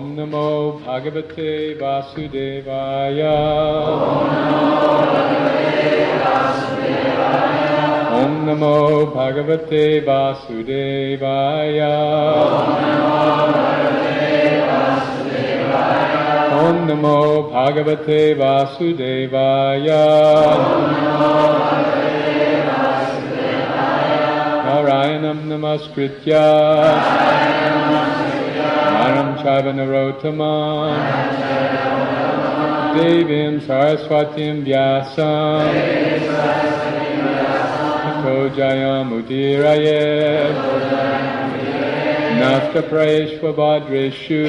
Om Namo Bhagavate Vasudevaya. Om Namo Bhagavate Vasudevaya. Om Namo Bhagavate Vasudevaya. Narayanam Namaskritya Naram Chaiva Narottamam Devim Saraswatim Vyasam Tato Jayam Udirayet Nasta Praishvabhadreshu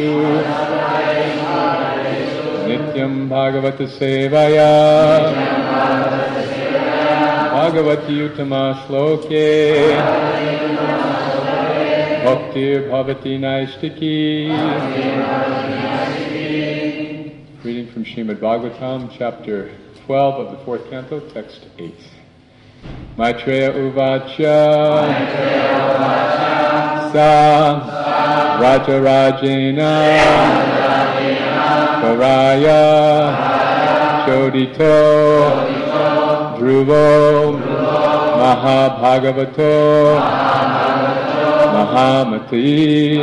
Nityam Bhagavata Sevaya Bhagavati Uttama Shloke Bhaktir Bhavati Naistiki. Reading from Srimad Bhagavatam, chapter 12 of the 4th canto, text 8. Maitreya Uvacha Sa Raja Rajena Paraya Chodito Dhruvo Mahabhagavato Mahamati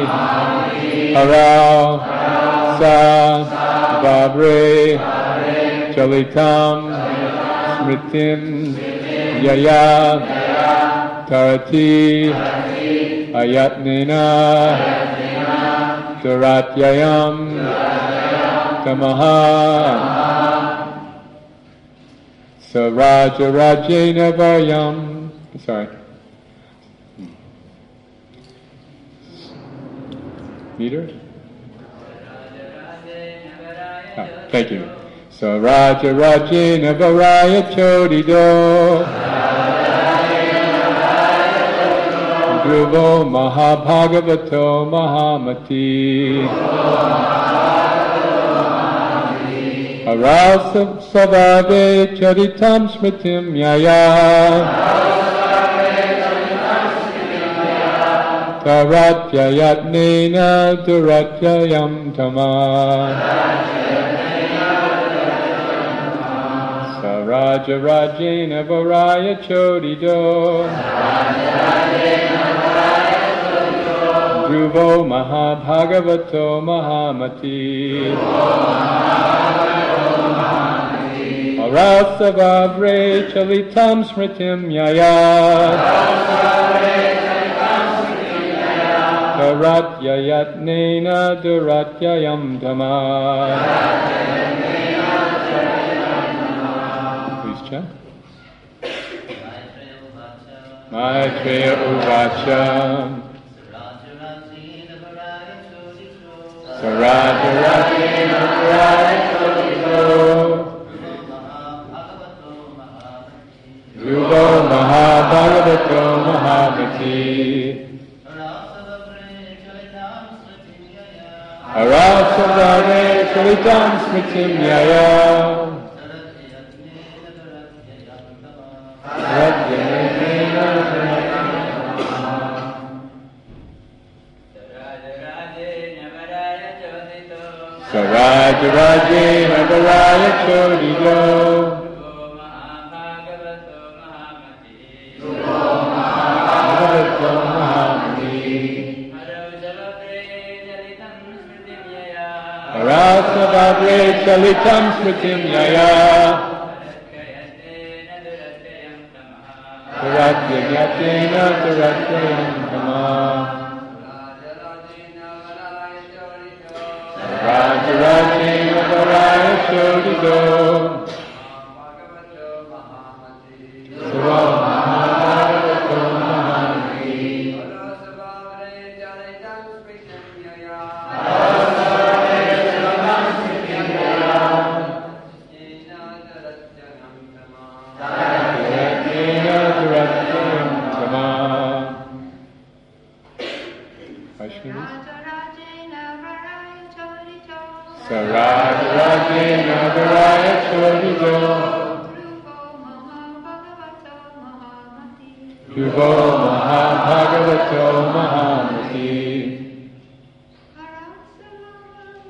Harao Sa Vabre Chalitam Smritim Yaya Tarati Ayatnena Duratyayam Tamaha Saraja Rajena Varyam. Sorry. Meter? Thank you. Saraja Rajena Varaya Chodido Dhruvo Mahabhagavato Mahamati Arasa Savade Charitam Smritim Yaya Taratyayatnena Duratyayam Tama Saraja Rajena Varaya Chodido Dhruvo Mahabhagavato Mahamati Arasa Vavre Chalitam Smritim Yaya Taratyayatnena Duratyayam Dhamma. Please chant. Maitreya Uvacha Saraja Rajena Varaya Chodito Dhruvo Mahabhagavato Mahamati Arasavare Chalitam Smritim Yaya Saraja Rajena Varaya Chodito Arasavare Chalitam Smritim Yaya Duratyayatnena Duratyayam Tama Raja Rajena Varaya Chodito Dhruvo Mahabhagavato Mahamati Saraja Rajena Varaya Chodito Dhruvo Mahabhagavato Mahamati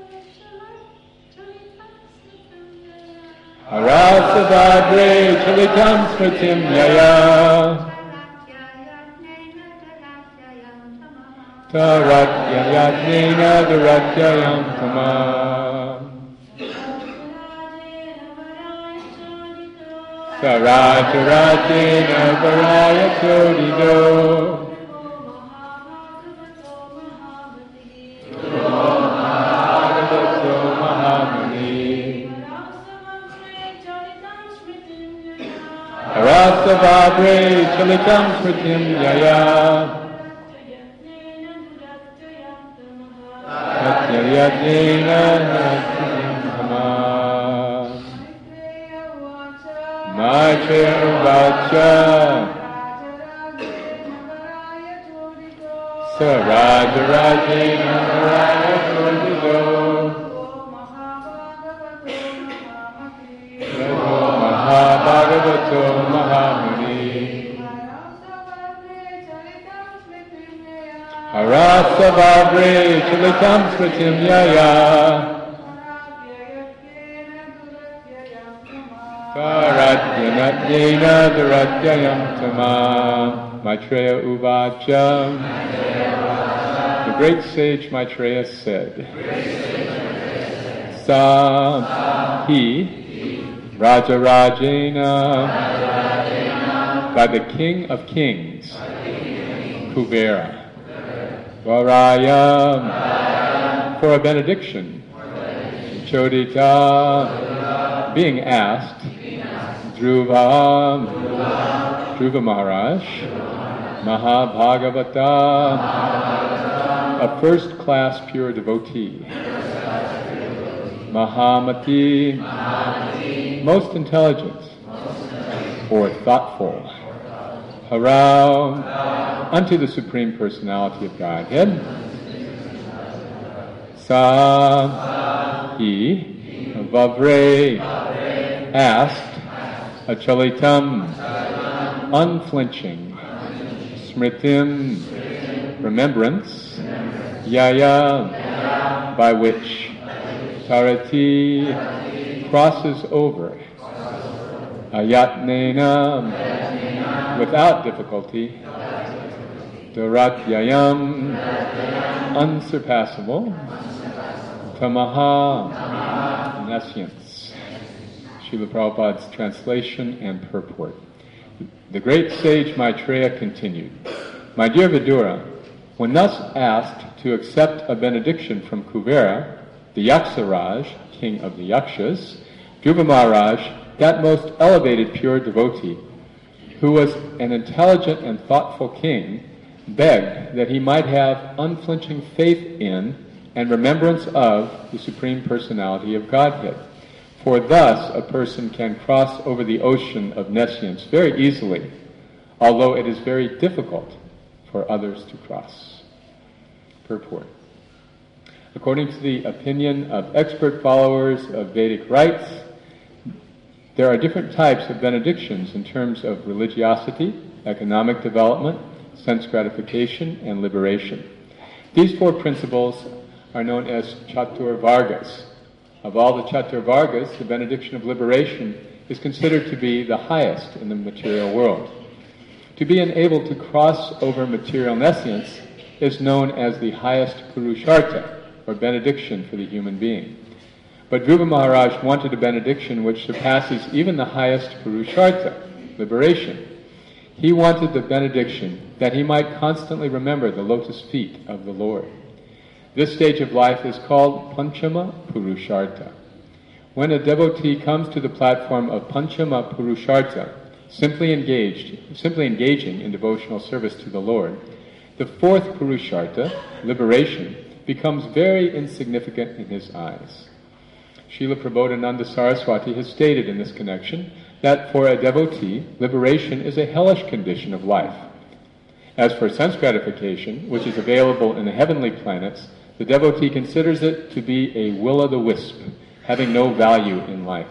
Arasavadre chalitam smritim yaya. Taratyayatnena daratyayam tamam. Sarajaratyena varaya chodido. Bhagavato Mahamuni. Arasavadre chalitam smritim yaya. Tatyayatnena daratyayam tamam. Maitreya uvacha. Sarajaratyena varaya chodido. Bhagavato Mahamuni. Arasavadre chalitam smritim yaya. Taratyanatnena daratyayam tamam. Maitreya uvacha. The great sage Maitreya said, Sa he Rajarajena, by the King of Kings, Kuvera, Varayam, for a benediction, Chodita, being asked, Dhruva Maharaj, Mahabhagavata, a first-class pure devotee, Mahamati, most intelligent or thoughtful, Harau, unto the Supreme Personality of Godhead, Sa, he, Vavre, asked, Achalitam, unflinching, Smritim, remembrance, Yaya, by which Tarati crosses over, Ayatnena, without difficulty, Daratyayam, unsurpassable, Tamaha, nescience. Srila Prabhupada's translation and purport. The great sage Maitreya continued, My dear Vidura, when thus asked to accept a benediction from Kuvera, the Yaksaraj, king of the Yakshas, Dhruva Maharaj, that most elevated pure devotee, who was an intelligent and thoughtful king, begged that he might have unflinching faith in and remembrance of the Supreme Personality of Godhead. For thus a person can cross over the ocean of nescience very easily, although it is very difficult for others to cross. Purport. According to the opinion of expert followers of Vedic rites, there are different types of benedictions in terms of religiosity, economic development, sense gratification, and liberation. These four principles are known as Chatur Vargas. Of all the Chatur Vargas, the benediction of liberation is considered to be the highest in the material world. To be enabled to cross over material nescience is known as the highest Purushartha, or benediction for the human being. But Dhruva Maharaj wanted a benediction which surpasses even the highest Purushartha, liberation. He wanted the benediction that he might constantly remember the lotus feet of the Lord. This stage of life is called Panchama Purushartha. When a devotee comes to the platform of Panchama Purushartha, simply engaging in devotional service to the Lord, the fourth Purushartha, liberation, becomes very insignificant in his eyes. Srila Prabodhananda Saraswati has stated in this connection that for a devotee, liberation is a hellish condition of life. As for sense gratification, which is available in the heavenly planets, the devotee considers it to be a will-o'-the-wisp, having no value in life.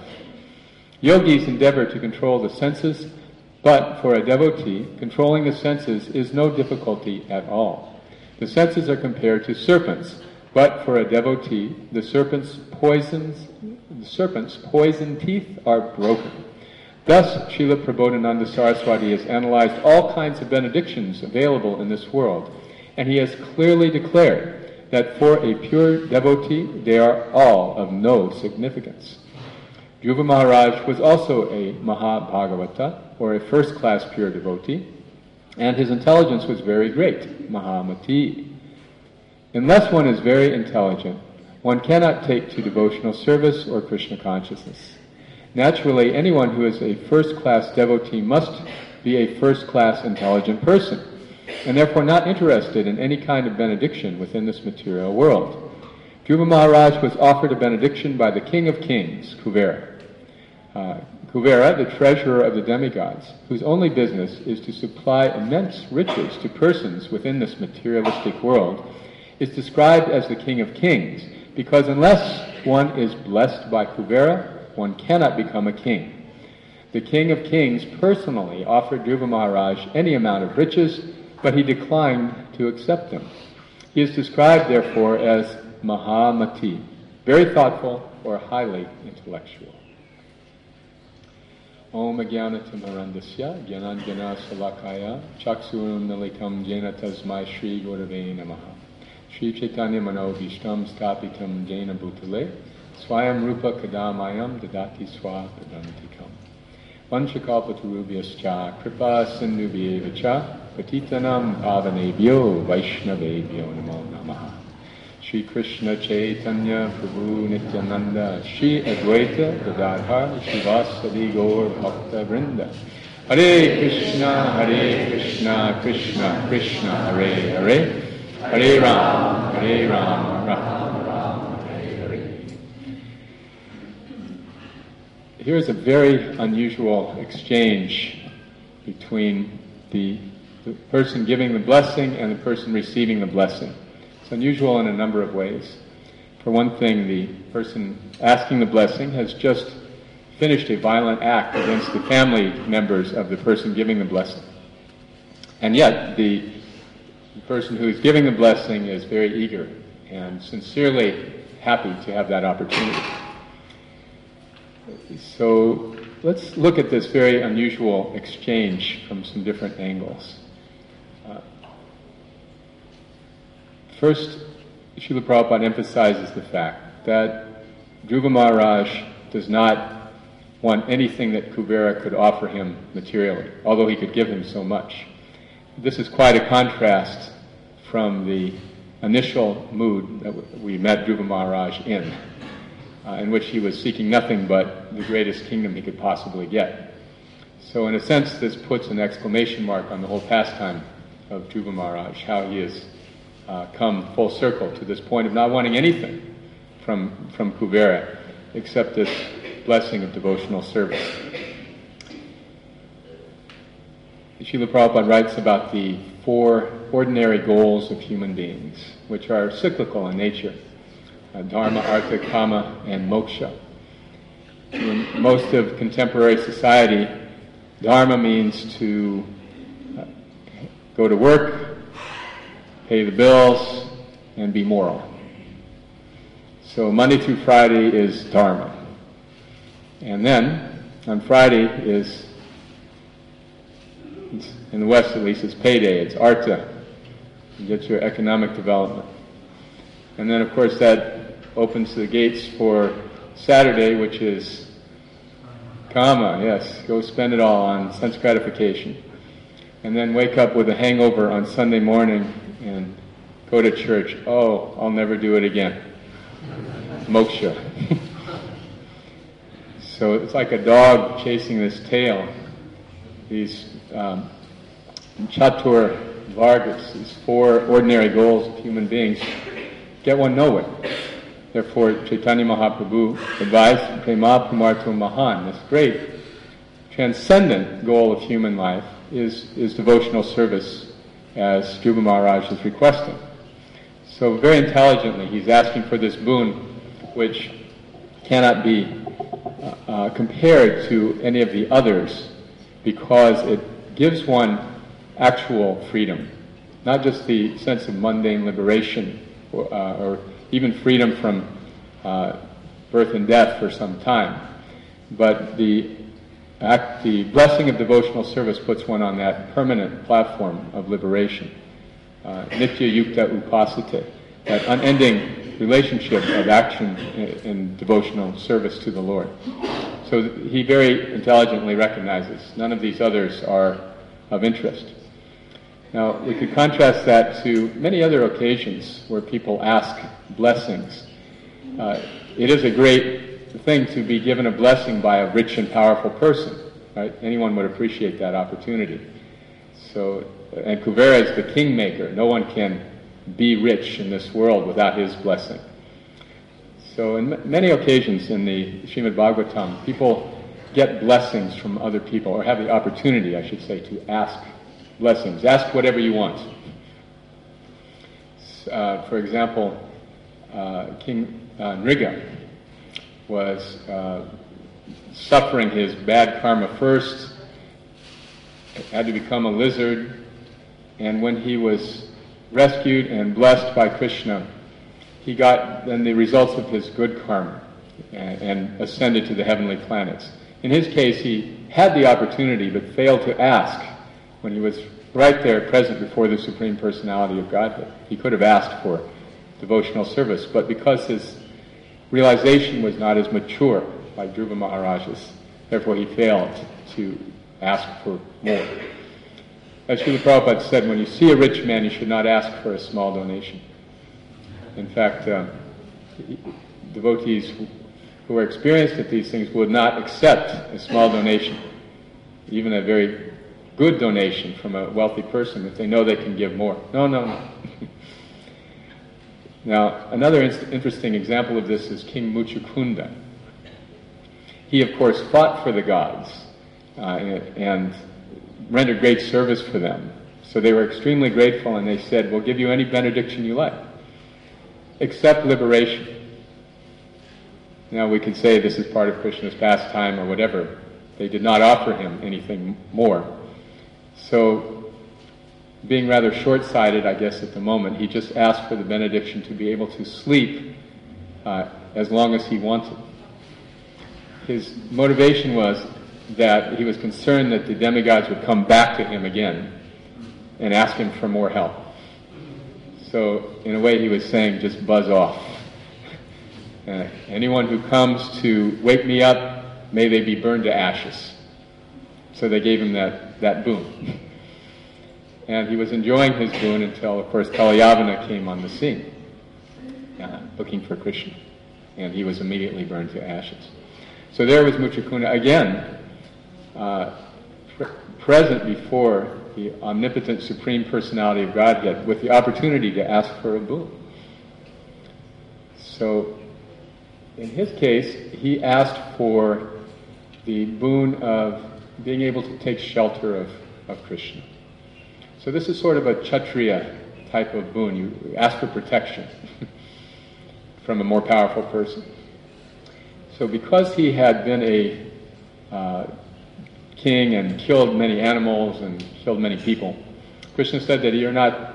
Yogis endeavor to control the senses, but for a devotee, controlling the senses is no difficulty at all. The senses are compared to serpents, but for a devotee, the serpent's poisons the serpent's poison teeth are broken. Thus, Srila Prabodhananda Saraswati has analyzed all kinds of benedictions available in this world, and he has clearly declared that for a pure devotee, they are all of no significance. Dhruva Maharaj was also a Mahabhagavata, or a first-class pure devotee, and his intelligence was very great, Mahamati. Unless one is very intelligent, one cannot take to devotional service or Krishna consciousness. Naturally, anyone who is a first-class devotee must be a first-class intelligent person, and therefore not interested in any kind of benediction within this material world. Dhruva Maharaj was offered a benediction by the King of Kings, Kuvera. Kuvera, the treasurer of the demigods, whose only business is to supply immense riches to persons within this materialistic world, is described as the King of Kings, because unless one is blessed by Kuvera, one cannot become a king. The King of Kings personally offered Dhruva Maharaj any amount of riches, but he declined to accept them. He is described, therefore, as Mahamati, very thoughtful or highly intellectual. Om Ajnanatimarandasya Jnananjana Salakaya Chaksurum Nalitam Jena Tasmai Shri Gurave Namaha Shri Chaitanya Mano Vishtam Stapitam Jena Bhutale Swayam Rupa Kadamayam Dadati Swa Padantikam Vanchakalpatarubhyascha Kripa Sindhubhyevacha Patitanam Pavanebhyo Vaishnavebhyo Namo Namaha Shri Krishna Chaitanya Prabhu Nityananda Shri Advaita Gadadhar Shivasadi Gaur Bhakta Vrinda Hare Krishna Krishna Krishna Hare Hare Hare Ram Ram Ram Hare Hare. Here's a very unusual exchange between the person giving the blessing and the person receiving the blessing. It's unusual in a number of ways. For one thing, the person asking the blessing has just finished a violent act against the family members of the person giving the blessing. And yet, the person who is giving the blessing is very eager and sincerely happy to have that opportunity. So, let's look at this very unusual exchange from some different angles. First, Srila Prabhupada emphasizes the fact that Dhruva Maharaj does not want anything that Kuvera could offer him materially, although he could give him so much. This is quite a contrast from the initial mood that we met Dhruva Maharaj in which he was seeking nothing but the greatest kingdom he could possibly get. So in a sense, this puts an exclamation mark on the whole pastime of Dhruva Maharaj, how he has come full circle to this point of not wanting anything from Kuvera except this blessing of devotional service. Srila Prabhupada writes about the 4 ordinary goals of human beings, which are cyclical in nature: dharma, artha, kama, and moksha. In most of contemporary society, dharma means to go to work, pay the bills, and be moral. So Monday through Friday is dharma. And then, on Friday is, in the West at least, it's payday, it's artha. You get your economic development. And then, of course, that opens the gates for Saturday, which is kama, yes, go spend it all on sense gratification. And then wake up with a hangover on Sunday morning and go to church. Oh, I'll never do it again. Moksha. So it's like a dog chasing this tail. These chatur vargas, these 4 ordinary goals of human beings, get one nowhere. Therefore, Chaitanya Mahaprabhu advised Prema Pumarto Mahan, this great transcendent goal of human life is devotional service, as Dhruva Maharaj is requesting. So very intelligently, he's asking for this boon, which cannot be compared to any of the others, because it gives one actual freedom, not just the sense of mundane liberation, or even freedom from birth and death for some time. But the blessing of devotional service puts one on that permanent platform of liberation. Nitya Yukta Upasite, that unending relationship of action in devotional service to the Lord. So he very intelligently recognizes none of these others are of interest. Now, we could contrast that to many other occasions where people ask blessings. It is a great thing to be given a blessing by a rich and powerful person. Right? Anyone would appreciate that opportunity. So, and Kuvera is the kingmaker. No one can be rich in this world without his blessing. So in many occasions in the Srimad Bhagavatam, people get blessings from other people, or have the opportunity, I should say, to ask blessings. Ask whatever you want. For example, King Nriga was suffering his bad karma first, had to become a lizard, and when he was rescued and blessed by Krishna, he got then the results of his good karma and ascended to the heavenly planets. In his case, he had the opportunity but failed to ask when he was right there present before the Supreme Personality of Godhead. He could have asked for devotional service, but because his realization was not as mature like Dhruva Maharaj's, therefore he failed to ask for more. As Srila Prabhupada said, when you see a rich man, you should not ask for a small donation. In fact, devotees who are experienced at these things would not accept a small donation, even a very good donation from a wealthy person, if they know they can give more. No. Now, another interesting example of this is King Muchukunda. He, of course, fought for the gods and rendered great service for them. So they were extremely grateful, and they said, "We'll give you any benediction you like, except liberation." Now we could say this is part of Krishna's pastime or whatever. They did not offer him anything more. So, being rather short-sighted, I guess, at the moment, he just asked for the benediction to be able to sleep as long as he wanted. His motivation was that he was concerned that the demigods would come back to him again and ask him for more help. So, in a way, he was saying, just buzz off. Anyone who comes to wake me up, may they be burned to ashes. So they gave him that boon. And he was enjoying his boon until, of course, Kalyavana came on the scene, looking for Krishna. And he was immediately burned to ashes. So there was Muchukunda again, present before the omnipotent Supreme Personality of Godhead with the opportunity to ask for a boon. So, in his case, he asked for the boon of being able to take shelter of Krishna. So this is sort of a Kshatriya type of boon. You ask for protection from a more powerful person. So because he had been a king and killed many animals and killed many people, Krishna said that you're not,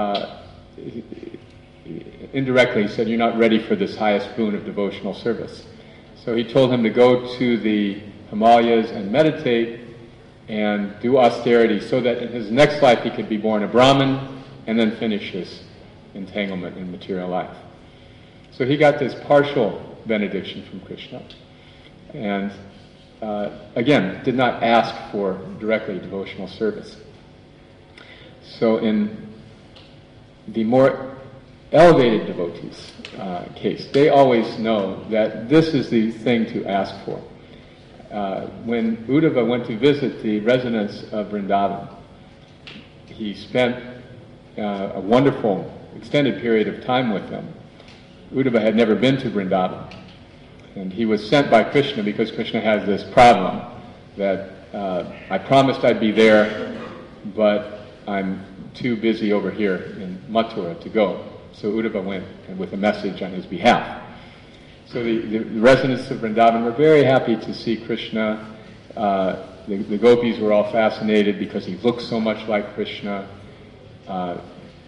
indirectly he said, you're not ready for this highest boon of devotional service. So he told him to go to the Himalayas and meditate and do austerity so that in his next life he could be born a Brahmin and then finish his entanglement in material life. So he got this partial benediction from Krishna and again did not ask for directly devotional service. So in the more elevated devotees' case, they always know that this is the thing to ask for. When Uddhava went to visit the residents of Vrindavan, he spent a wonderful extended period of time with them. Uddhava had never been to Vrindavan, and he was sent by Krishna because Krishna has this problem that I promised I'd be there, but I'm too busy over here in Mathura to go. So Uddhava went with a message on his behalf. So the residents of Vrindavan were very happy to see Krishna. The gopis were all fascinated because he looked so much like Krishna.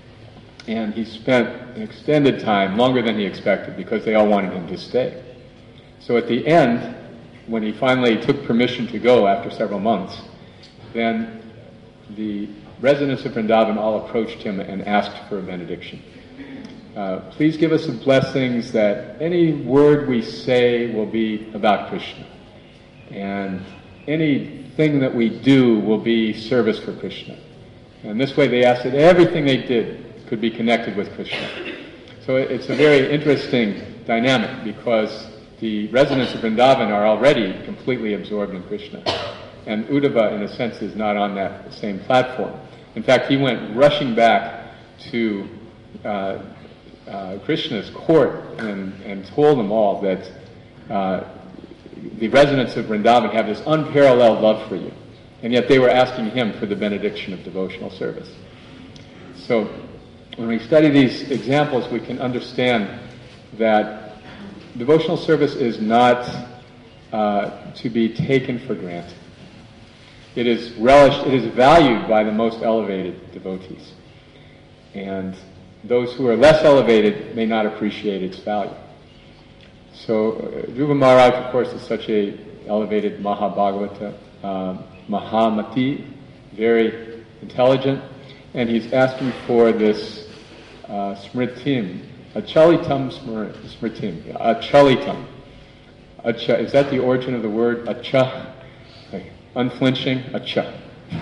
And he spent an extended time, longer than he expected, because they all wanted him to stay. So at the end, when he finally took permission to go after several months, then the residents of Vrindavan all approached him and asked for a benediction. Please give us the blessings that any word we say will be about Krishna, and anything that we do will be service for Krishna. And this way they asked that everything they did could be connected with Krishna. So it's a very interesting dynamic, because the residents of Vrindavan are already completely absorbed in Krishna. And Uddhava, in a sense, is not on that same platform. In fact, he went rushing back to Krishna's court and told them all that the residents of Vrindavan have this unparalleled love for you. And yet they were asking him for the benediction of devotional service. So when we study these examples, we can understand that devotional service is not to be taken for granted. It is relished, it is valued by the most elevated devotees. And those who are less elevated may not appreciate its value. So Dhruva Maharaj, of course, is such a elevated Mahabhagavata, Mahamati, very intelligent, and he's asking for this smritim, achalitam smritim, achalitam. Acha, is that the origin of the word acha? Okay. Unflinching, acha.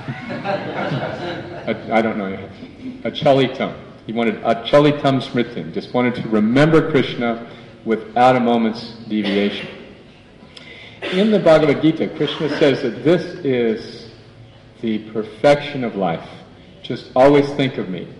I don't know yet. Achalitam. He wanted achalitam smritim, just wanted to remember Krishna without a moment's deviation. In the Bhagavad Gita, Krishna says that this is the perfection of life. Just always think of me.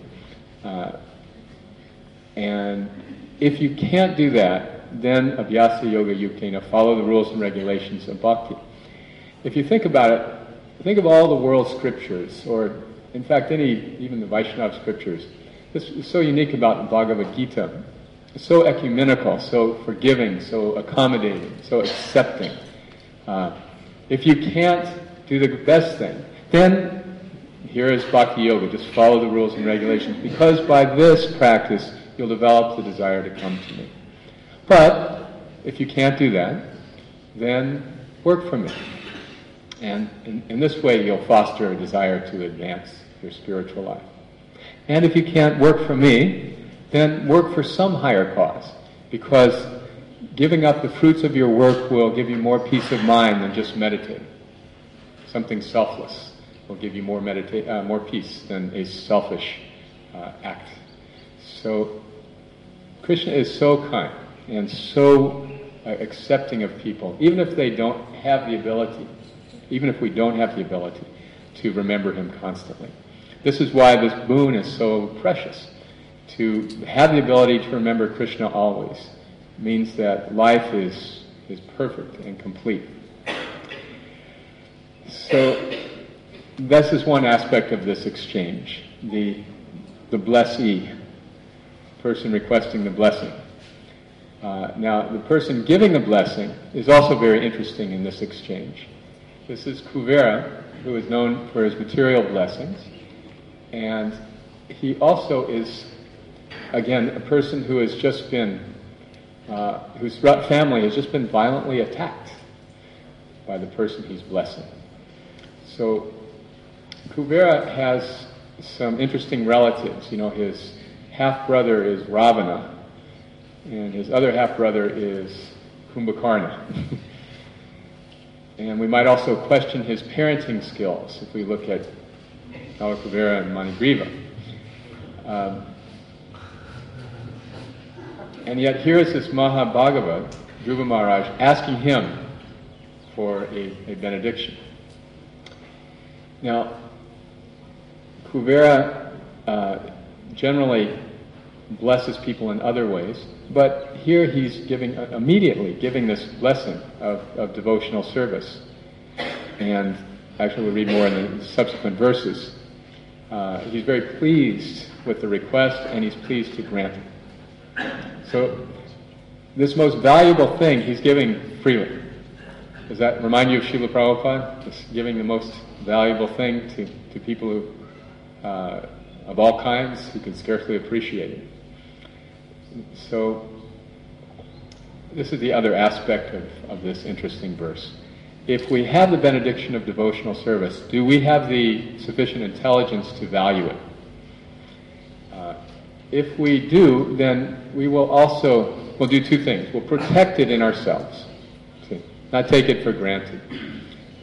And if you can't do that, then abhyasa yoga yuktena, follow the rules and regulations of bhakti. If you think about it, think of all the world scriptures, or in fact even the Vaishnava scriptures. This is so unique about the Bhagavad Gita. It's so ecumenical, so forgiving, so accommodating, so accepting. If you can't do the best thing, then here is Bhakti Yoga. Just follow the rules and regulations, because by this practice you'll develop the desire to come to me. But if you can't do that, then work for me. And in this way you'll foster a desire to advance your spiritual life. And if you can't work for me, then work for some higher cause, because giving up the fruits of your work will give you more peace of mind than just meditating. Something selfless will give you more peace than a selfish act. So Krishna is so kind and so accepting of people, even if they don't have the ability, even if we don't have the ability to remember him constantly. This is why this boon is so precious. To have the ability to remember Krishna always means that life is perfect and complete. So this is one aspect of this exchange, the blessee, person requesting the blessing. Now, the person giving the blessing is also very interesting in this exchange. This is Kuvera, who is known for his material blessings, and he also is, again, a person who has just been, whose family has just been violently attacked by the person he's blessing. So Kuvera has some interesting relatives. You know, his half-brother is Ravana, and his other half-brother is Kumbhakarna. And we might also question his parenting skills if we look at Kuvera and Manigriva. And yet here is this Mahabhagavat, Dhruva Maharaj, asking him for a benediction. Now, Kuvera generally blesses people in other ways, but here he's immediately giving this blessing of devotional service. And actually we'll read more in the subsequent verses. He's very pleased with the request, and he's pleased to grant it. So this most valuable thing he's giving freely. Does that remind you of Srila Prabhupada? Just giving the most valuable thing to people who, of all kinds, who can scarcely appreciate it. So this is the other aspect of this interesting verse. If we have the benediction of devotional service, do we have the sufficient intelligence to value it? If we do, then we'll do two things. We'll protect it in ourselves, see, not take it for granted.